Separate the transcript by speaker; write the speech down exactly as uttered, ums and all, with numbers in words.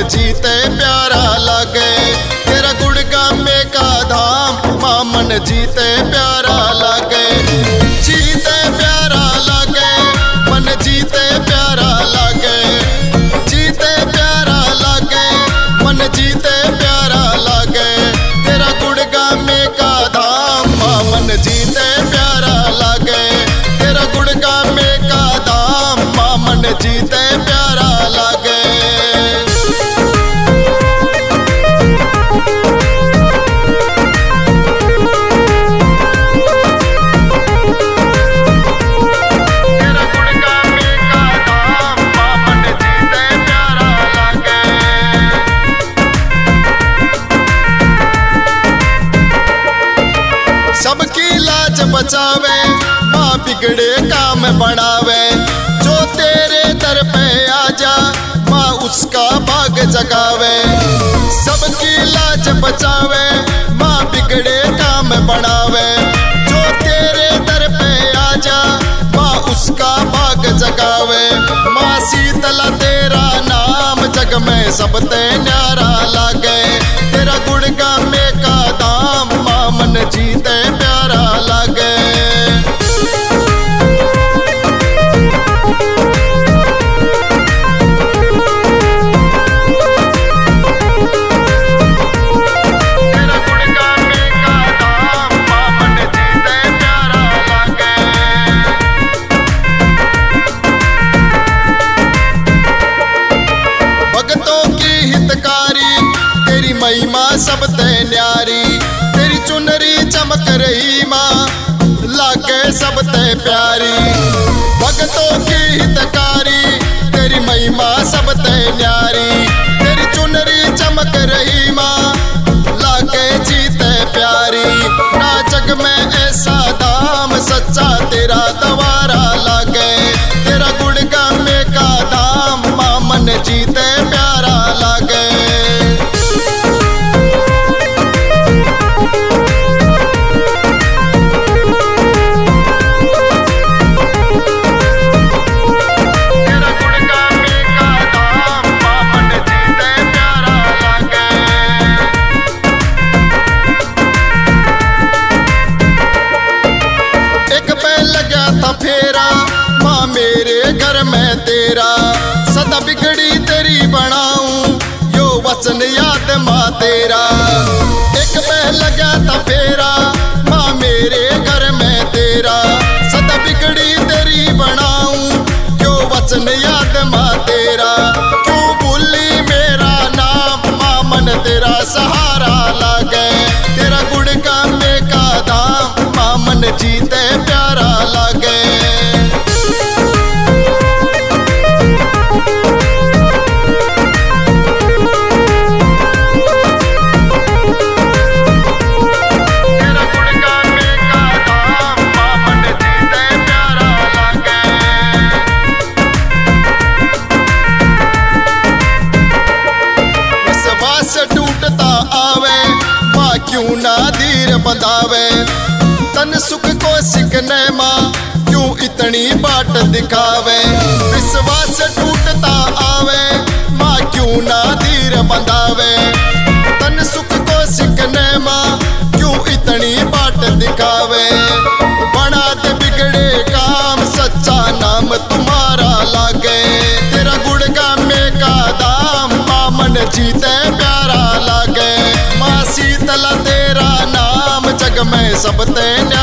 Speaker 1: जीते प्यारा लागे। तेरा गुण गामे का धाम माँ मन जीते प्यारा लागे। जीते प्यारा लागे मन जीते प्यारा लागे। जीते प्यारा लागे मन जीते प्यारा लागे। तेरा गुण गामे का धाम माँ मन जीते प्यारा लागे। तेरा गुण गामे का धाम माँ मन जीते प्यारा लागे। सबकी लाज बचावे माँ बिगड़े काम बढ़ावे। जो तेरे दर पे आजा माँ उसका भाग जगावे। सबकी लाज बचावे माँ बिगड़े काम बढ़ावे। जो तेरे दर पे आजा माँ उसका भाग जगावे। माँ शीतला तेरा नाम जग में सबते न्यारा लागे। तेरा गुण गामे का दाम माँ मन जीते प्यारा लागे। तेरा गुण गामे का दाम माँ मन जीते प्यारा लागे। भगतों की हितकारी तेरी महिमा सबते न्यारी। तेरी चुनरी चमक रही माँ लागे सबते प्यारी। भगतों की हितकारी तेरी महिमा सबते न्यारी। तेरी चुनरी चमक रही माँ लागे जीते प्यारी। ना जग में ऐसा दाम सच्चा तेरा दवारा लागे। तेरा गुण गामे का दाम माँ मन जीते प्यारा लागे। फेरा माँ मेरे घर में तेरा सदा बिगड़ी तेरी बनाऊं यो वचन याद माँ तेरा। एक पहल लगा था फेरा माँ मेरे घर में तेरा सदा बिगड़ी तेरी बनाऊं यो वचन याद माँ तेरा। क्यों भूली मेरा नाम माँ मन तेरा सहारा लागे। तेरा गुण गामे का दाम माँ मन जीते प्यारा लागे। टूटता आवे माँ क्यों ना धीर बंधावे। तन सुख को सिकने माँ क्यों इतनी बाट दिखावे। विश्वास टूटता आवे माँ क्यों ना धीर बंधावे। तन सुख को सिकने माँ क्यों इतनी बाट दिखावे। बना दे बिगड़े काम सच्चा नाम तुम्हारा लागे। तेरा गुण गामे का दाम माँ मन जीते प्यारा लागे। माँ शीतला तेरा नाम जग में सबते न्यारा